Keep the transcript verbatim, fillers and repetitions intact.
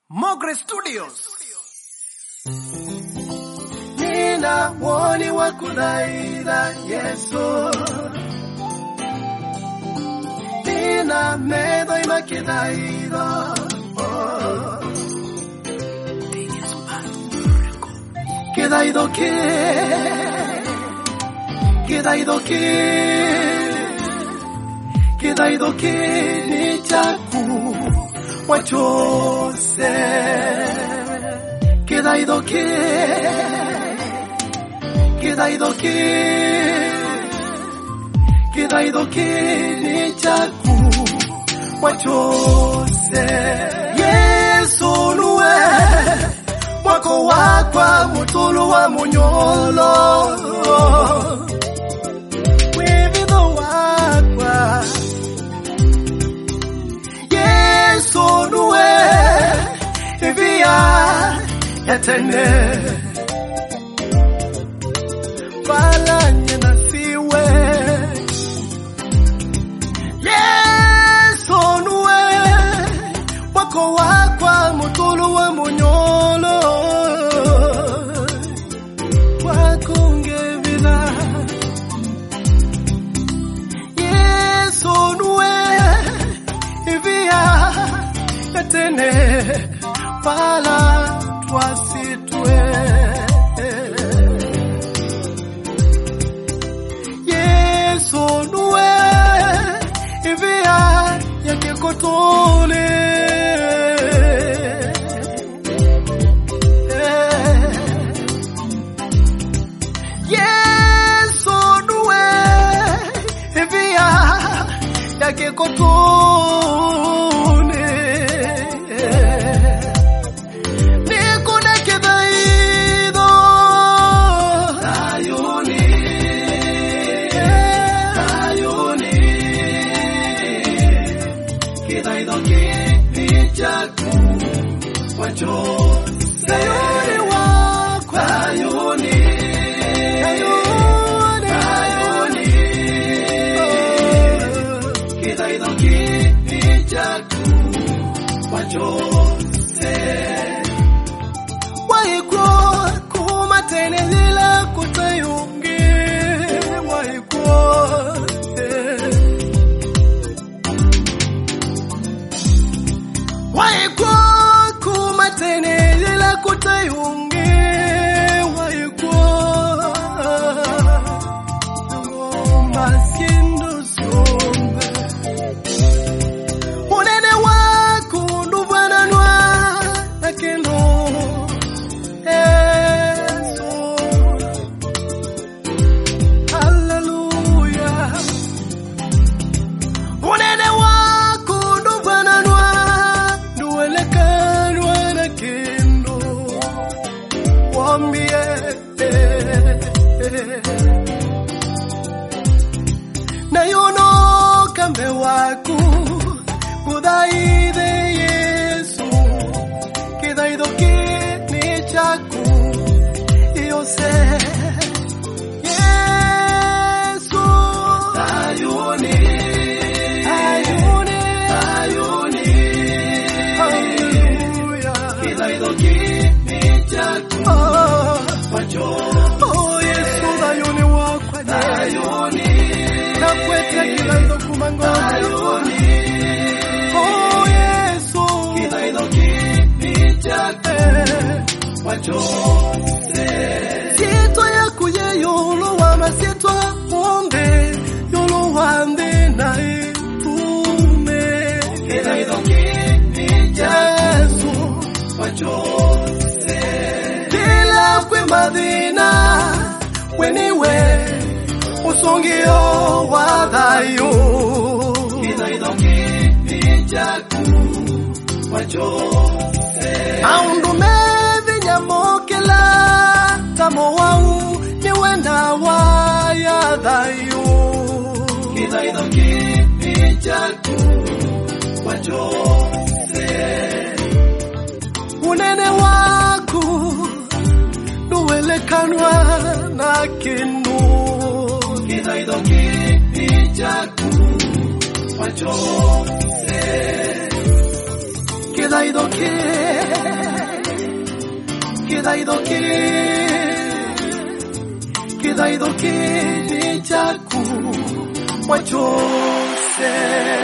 Mogre Studios. Nina woni wa kudaira Yesu. Nina medo imakidaira. Oh. Kidaido ke. Kidaido ke. Kidaido ke ni chaku wachose. Kidaido ke. Kidaido ke. Kidaido ke ni chaku wachose. Yesu nuwe wako wakwa mutulu wa munyolo. Wevido wakwa Yesu nuwe evia yatene balanye na siwe. Yesu nuwe wako wakwa mutulu wa munyolo. Wakungevila Yesu nuwe evia yatene pala twasitwe. Yesu nuwe evia yakekotole. Yesu nuwe evia yakekotole. Nikune kidaido ayuni ayuni kidaido kinichaku wachose. Ayuni wako ayuni ayuni ayuni kidaido kinichaku wachose. Waiko kumatenezila kutayungi waiko Waiko kumatenezila kutayungi waiko Masindo sombe unene wako nduvananwa nakendo. Yesu hallelujah unene wako nduvananwa nduelekanwa nakendo. Wambie na yono kambe wako kudaide Yesu kidaido kini chaku yose. Yesu ayuni ayuni ayuni hallelujah kidaido kini chaku wachose. Oh Yesu ayuni wakwa ayuni nakwete kidaido kumango ayuni. Oh Yesu kidaido kini chaku wachose. Sito ya kuye yolo wa masito ombe yolo wande na itume. Kidaido kini chaku wachose. Kila kwe madina weniwe usongio wadayo. Kidaido kini chaku wachose. Aundume vinyamokela tamo wau niwenda waya dayo. Kidaido kini chaku wachose. Unene waku nuwelekanwa na kendo. Kidaido kini chaku wachose. queda idoke, queda idoke, queda idoke, jaku, wachose.